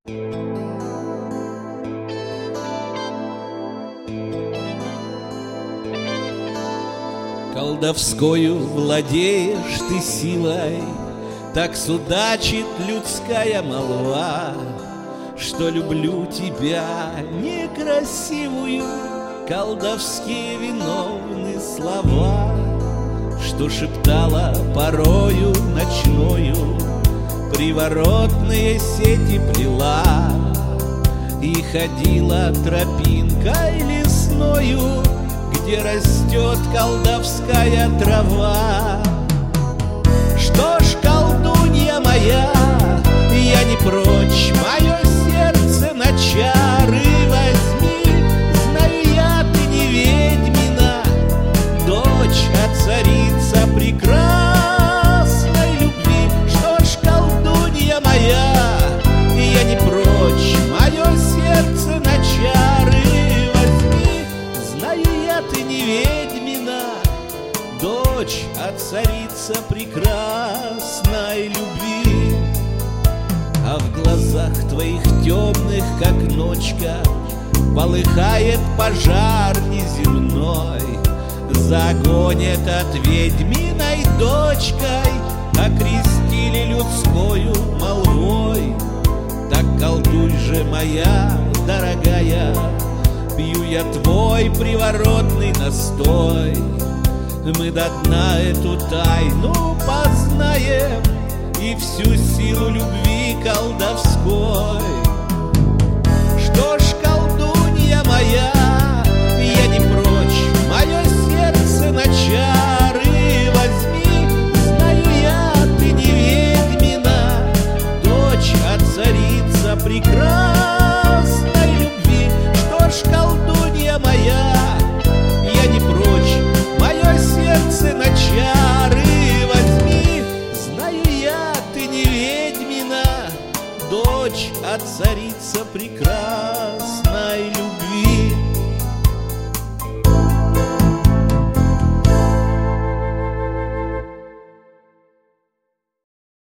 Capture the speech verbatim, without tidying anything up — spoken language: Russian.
Колдовскою владеешь ты силой, так судачит людская молва, что люблю тебя некрасивую, колдовские виновны слова, что шептала порою ночною, приворотные сети плела и ходила тропинкой лесною, где растет колдовская трава. Что ж, колдунья моя, я не прочь мое сердце на чары возьми. Знаю я, ты не ведьмина, дочь, а царица прекрасной любви. Что ж, колдунья моя, я не прочь мое сердце на чары возьми. Знаю я, ты не ведьмина, дочь, а царица прекрасной любви. А в глазах твоих темных, как ночка, полыхает пожар неземной. За огонь этот ведьминой дочкой окрестили людскою молвой. Так колдуй же, моя дорогая, пью я твой приворотный настой. Мы до дна эту тайну познаем и всю силу любви колдовской. Что ж, колдунья моя, я не прочь мое сердце на чары возьми. Знаю я, ты не ведьмина, дочь, а царица прекрасной любви. Что ж, колдунья моя, я не прочь мое сердце на чары возьми. Знаю я, ты не ведьмина, дочь, а царица прекрасной